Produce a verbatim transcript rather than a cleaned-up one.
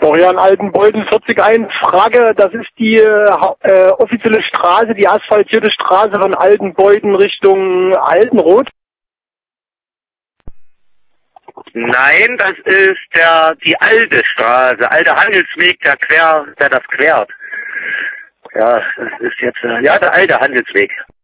Florian Altenbolden, vierzig eins. Frage, das ist die äh, offizielle Straße, die asphaltierte Straße von Altenbolden Richtung Altenroth? Nein, das ist der die alte Straße, alte Handelsweg, der quer, der das quert. Ja, das ist jetzt, äh, ja, der alte Handelsweg.